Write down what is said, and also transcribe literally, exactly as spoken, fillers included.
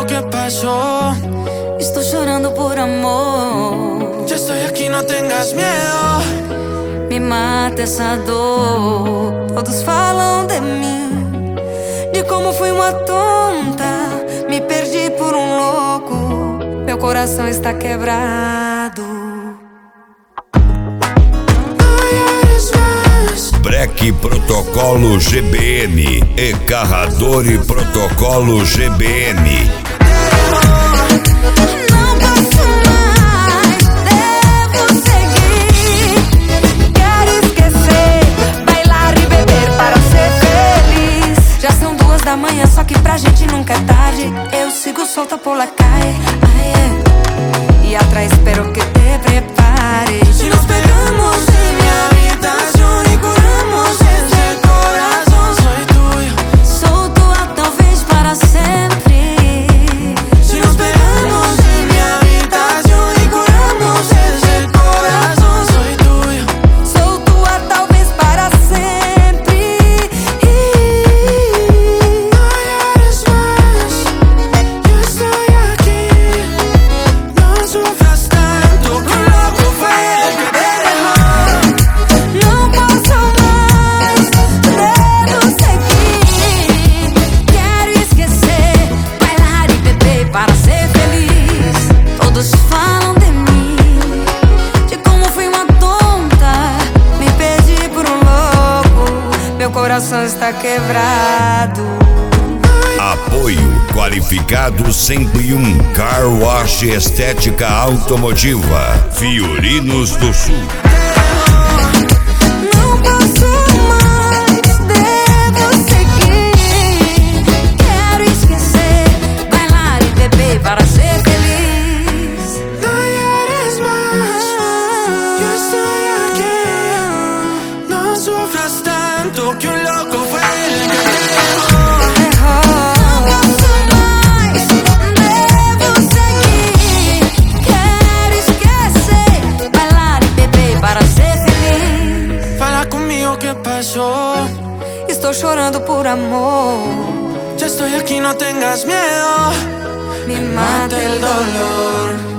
conmigo, ¿qué pasó? Estou chorando por amor. Ya estoy aquí, no tengas miedo. Me mata essa dor. Todos falam de mim, de como fui uma tonta. Me perdi por um louco. Meu coração está quebrado. Breque Protocolo G B N e Carradori Protocolo G B N. Não posso mais, devo seguir. Quero esquecer, bailar e beber para ser feliz. Já são duas da manhã, só que pra gente nunca é tarde. Eu sigo solta por la calle, ai, é. E atrás espero que te prepares. Si nos pegamos en mi habitación y curamos ese corazón, soy tuyo. Sou tua talvez para sempre. Si nos pegamos en mi habitación y curamos ese corazón, soy tuyo. Sou tua talvez para sempre. No llores más, yo estoy aquí. No sufras tanto, que un loco fue el que te dejó. Não posso mais, devo seguir. Quero esquecer, bailar e beber para ser feliz. Todos falam de mim, de como fui uma tonta. Me perdi por um louco. Meu coração está quebrado. Apoio Qualificado cento e um Car Wash Estética Automotiva Fiorinos do Sul. Não posso mais, devo seguir. Quero esquecer, bailar e beber para ser feliz. No llores más, yo estoy aquí. No sufras tanto, que un loco fue el que te dejó. Não posso mais, devo seguir. Quero esquecer, bailar e beber para ser feliz. Fala conmigo, ¿qué pasó? Estou chorando por amor. Ya estoy aquí, no tengas miedo. Me mata el dolor.